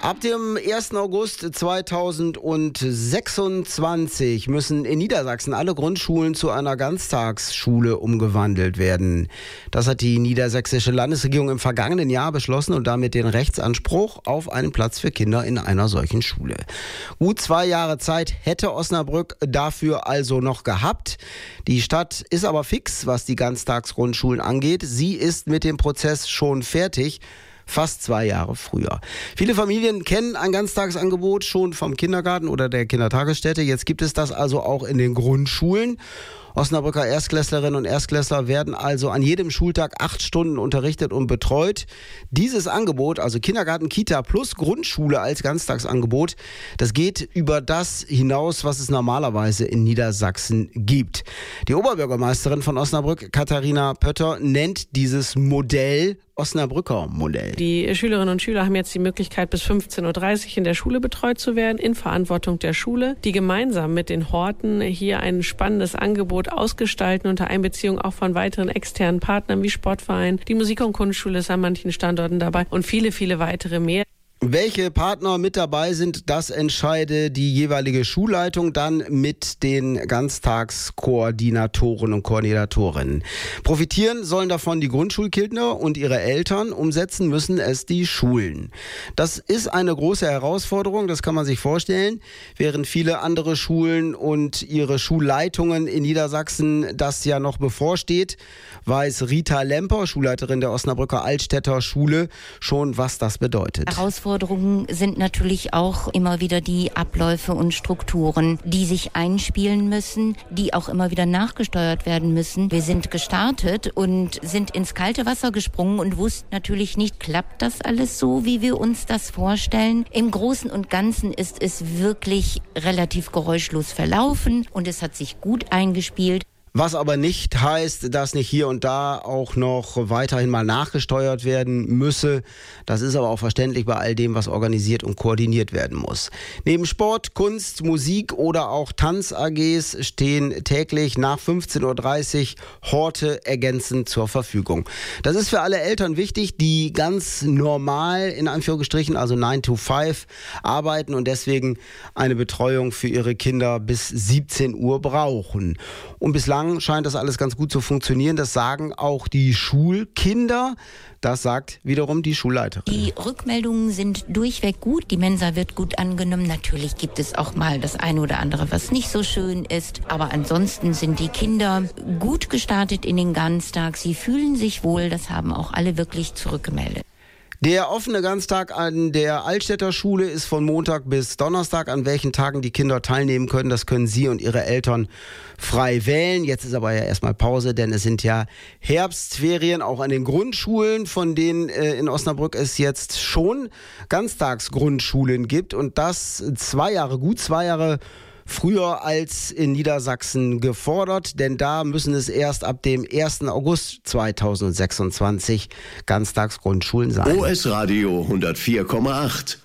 Ab dem 1. August 2026 müssen in Niedersachsen alle Grundschulen zu einer Ganztagsschule umgewandelt werden. Das hat die niedersächsische Landesregierung im vergangenen Jahr beschlossen und damit den Rechtsanspruch auf einen Platz für Kinder in einer solchen Schule. Gut 2 Jahre Zeit hätte Osnabrück dafür also noch gehabt. Die Stadt ist aber fix, was die Ganztagsgrundschulen angeht. Sie ist mit dem Prozess schon fertig. Fast 2 Jahre früher. Viele Familien kennen ein Ganztagsangebot schon vom Kindergarten oder der Kindertagesstätte. Jetzt gibt es das also auch in den Grundschulen. Osnabrücker Erstklässlerinnen und Erstklässler werden also an jedem Schultag 8 Stunden unterrichtet und betreut. Dieses Angebot, also Kindergarten, Kita plus Grundschule als Ganztagsangebot, das geht über das hinaus, was es normalerweise in Niedersachsen gibt. Die Oberbürgermeisterin von Osnabrück, Katharina Pötter, nennt dieses Modell Osnabrücker Modell. Die Schülerinnen und Schüler haben jetzt die Möglichkeit, bis 15.30 Uhr in der Schule betreut zu werden, in Verantwortung der Schule, die gemeinsam mit den Horten hier ein spannendes Angebot ausgestalten, unter Einbeziehung auch von weiteren externen Partnern wie Sportvereinen. Die Musik- und Kunstschule ist an manchen Standorten dabei und viele, viele weitere mehr. Welche Partner mit dabei sind, das entscheide die jeweilige Schulleitung dann mit den Ganztagskoordinatoren und Koordinatorinnen. Profitieren sollen davon die Grundschulkindner und ihre Eltern, umsetzen müssen es die Schulen. Das ist eine große Herausforderung, das kann man sich vorstellen. Während viele andere Schulen und ihre Schulleitungen in Niedersachsen das ja noch bevorsteht, weiß Rita Lemper, Schulleiterin der Osnabrücker Altstädter Schule, schon, was das bedeutet. Herausforderungen sind natürlich auch immer wieder die Abläufe und Strukturen, die sich einspielen müssen, die auch immer wieder nachgesteuert werden müssen. Wir sind gestartet und sind ins kalte Wasser gesprungen und wussten natürlich nicht, klappt das alles so, wie wir uns das vorstellen. Im Großen und Ganzen ist es wirklich relativ geräuschlos verlaufen und es hat sich gut eingespielt. Was aber nicht heißt, dass nicht hier und da auch noch weiterhin mal nachgesteuert werden müsse. Das ist aber auch verständlich bei all dem, was organisiert und koordiniert werden muss. Neben Sport, Kunst, Musik oder auch Tanz-AGs stehen täglich nach 15.30 Uhr Horte ergänzend zur Verfügung. Das ist für alle Eltern wichtig, die ganz normal, in Anführungsstrichen, also 9 to 5 arbeiten und deswegen eine Betreuung für ihre Kinder bis 17 Uhr brauchen. Und bislang scheint das alles ganz gut zu funktionieren. Das sagen auch die Schulkinder. Das sagt wiederum die Schulleiterin. Die Rückmeldungen sind durchweg gut. Die Mensa wird gut angenommen. Natürlich gibt es auch mal das eine oder andere, was nicht so schön ist. Aber ansonsten sind die Kinder gut gestartet in den Ganztag. Sie fühlen sich wohl. Das haben auch alle wirklich zurückgemeldet. Der offene Ganztag an der Altstädter Schule ist von Montag bis Donnerstag. An welchen Tagen die Kinder teilnehmen können, das können Sie und Ihre Eltern frei wählen. Jetzt ist aber ja erstmal Pause, denn es sind ja Herbstferien auch an den Grundschulen, von denen in Osnabrück es jetzt schon Ganztagsgrundschulen gibt. Und das gut 2 Jahre früher als in Niedersachsen gefordert, denn da müssen es erst ab dem 1. August 2026 Ganztagsgrundschulen sein. OS Radio 104,8